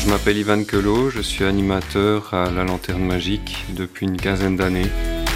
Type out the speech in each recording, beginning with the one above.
Je m'appelle Ivan Queloz, je suis animateur à la Lanterne Magique depuis une quinzaine d'années.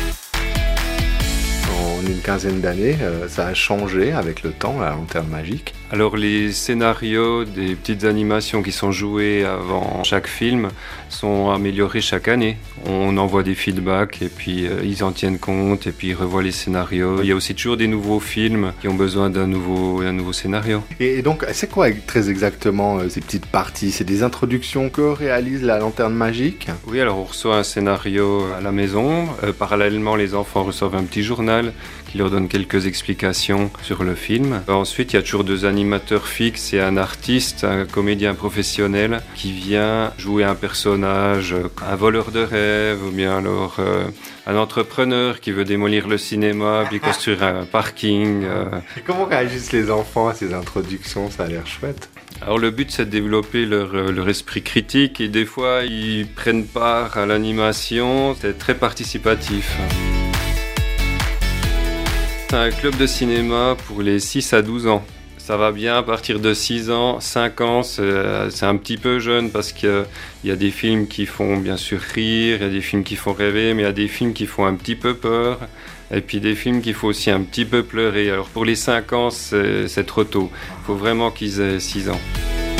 En une quinzaine d'années, ça a changé avec le temps, la Lanterne Magique. Alors les scénarios des petites animations qui sont jouées avant chaque film sont améliorés chaque année. On envoie des feedbacks et puis ils en tiennent compte et puis ils revoient les scénarios. Il y a aussi toujours des nouveaux films qui ont besoin d'un nouveau scénario. Et donc, c'est quoi très exactement ces petites parties? C'est des introductions que réalise la Lanterne Magique? Oui, alors on reçoit un scénario à la maison. Parallèlement, les enfants reçoivent un petit journal qui leur donne quelques explications sur le film. Ensuite, il y a toujours deux animateurs fixes et un artiste, un comédien professionnel qui vient jouer un personnage, un voleur de rêve ou bien alors un entrepreneur qui veut démolir le cinéma puis construire un parking. Et comment réagissent les enfants à ces introductions? Ça a l'air chouette. Alors le but c'est de développer leur esprit critique et des fois ils prennent part à l'animation, c'est très participatif. C'est un club de cinéma pour les 6 à 12 ans. Ça va bien à partir de 6 ans, 5 ans, c'est un petit peu jeune parce qu'il y a des films qui font bien sûr rire, il y a des films qui font rêver, mais il y a des films qui font un petit peu peur, et puis des films qui font aussi un petit peu pleurer. Alors pour les 5 ans, c'est trop tôt. Il faut vraiment qu'ils aient 6 ans.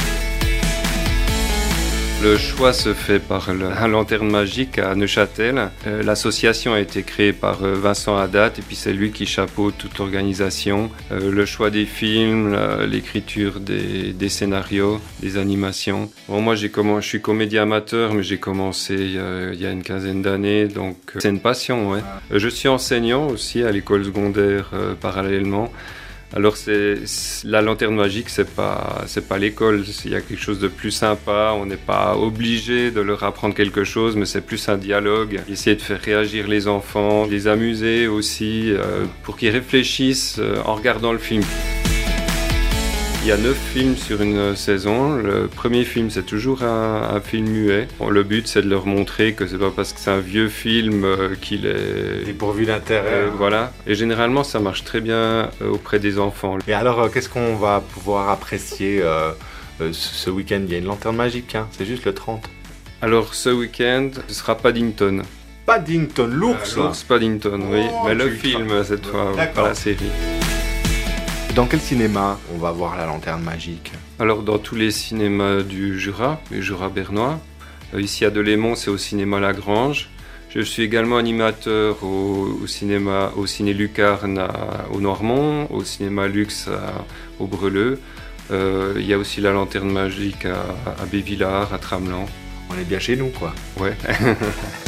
Le choix se fait par la Lanterne Magique à Neuchâtel. L'association a été créée par Vincent Haddad et puis c'est lui qui chapeaute toute l'organisation. Le choix des films, l'écriture des scénarios, des animations. Bon, moi je suis comédien amateur mais j'ai commencé il y a une quinzaine d'années donc c'est une passion. Ouais. Je suis enseignant aussi à l'école secondaire parallèlement. Alors la Lanterne Magique, c'est pas l'école, il y a quelque chose de plus sympa, on n'est pas obligé de leur apprendre quelque chose, mais c'est plus un dialogue, essayer de faire réagir les enfants, les amuser aussi, pour qu'ils réfléchissent en regardant le film. Il y a 9 films sur une saison. Le premier film, c'est toujours un film muet. Bon, le but, c'est de leur montrer que c'est pas parce que c'est un vieux film qu'il est dépourvu d'intérêt. Voilà. Et généralement, ça marche très bien auprès des enfants. Et alors, qu'est-ce qu'on va pouvoir apprécier ce week-end? Il y a une Lanterne Magique, hein, c'est juste le 30. Alors, ce week-end, ce sera Paddington. Paddington, l'ours? L'ours Paddington, oui. Mais le ultra... film, cette fois, pas la série. Dans quel cinéma on va voir la Lanterne Magique? Alors dans tous les cinémas du Jura, le Jura bernois. Ici à Delémont, c'est au cinéma Lagrange. Je suis également animateur au Ciné Lucarne au Noirmont, au cinéma Luxe au Breleux. Il y a aussi la Lanterne Magique à Bévillard, à Tramelan. On est bien chez nous, quoi. Ouais.